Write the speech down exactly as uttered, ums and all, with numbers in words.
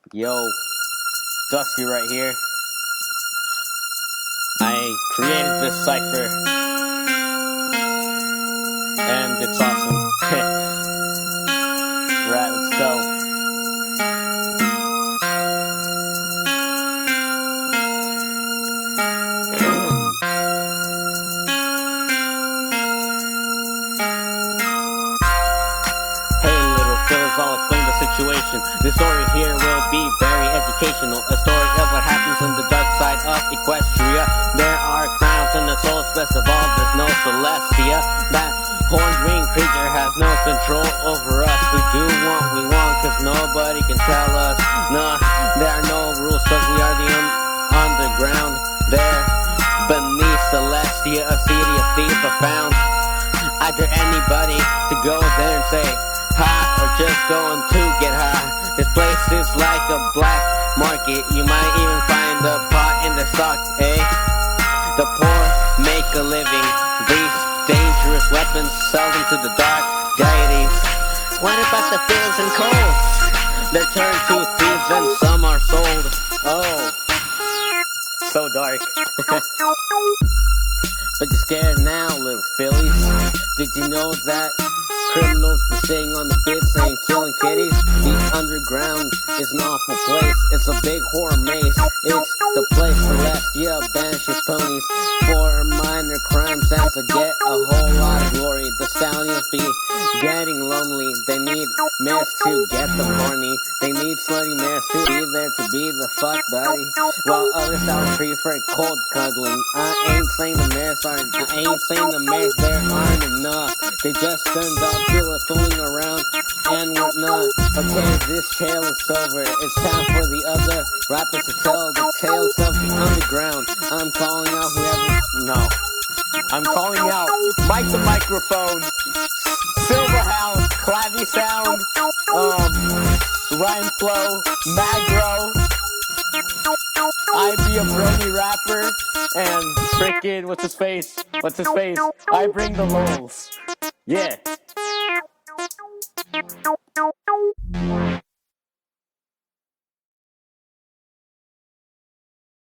Yo, Dusty right here. I created this cipher, and it's awesome. Right, let's go. Hey, little fellas, I'll explain the situation. The story here will be very educational. A story of what happens on the dark side of Equestria. There are clowns in the Souls Festival. There's no Celestia. That horned winged creature has no control over us. We do what we want, cause nobody can tell us. Nah, there are no rules, cause we are the un- underground. There, beneath Celestia, a city of thieves are found. I dare anybody to go there and say hi, or just going to get high. This place is like a black market. You might even find a pot in the stock, eh? The poor make a living. These dangerous weapons sell them to the dark deities. What about the fields and coals? They're turned to thieves and some are sold. Oh, so dark. But you're scared now, little fillies. Did you know that criminals be sitting on the bed saying killing kitties? The underground is an awful place. It's a big horror maze. It's the place Celestia banishes ponies for minor crimes and to get a whole lot of glory. The stallions be getting lonely. They need mares to get them horny. They need slutty mares to be there to be the fuck buddy. While other stallions prefer cold cuddling. I ain't saying the mares aren't. I ain't saying the mares there aren't enough. They just turned up to a fooling around and whatnot. Okay, this tale is over. It's time for the other rappers to tell the tales of the underground. I'm calling out whoever. No. I'm calling out Mike the Microphone, Silverhound, Clavy Sound, um, Rhyme Flow, Magro, I be a brony rapper, and frickin' what's his face? What's his face? I bring the lols. Yeah.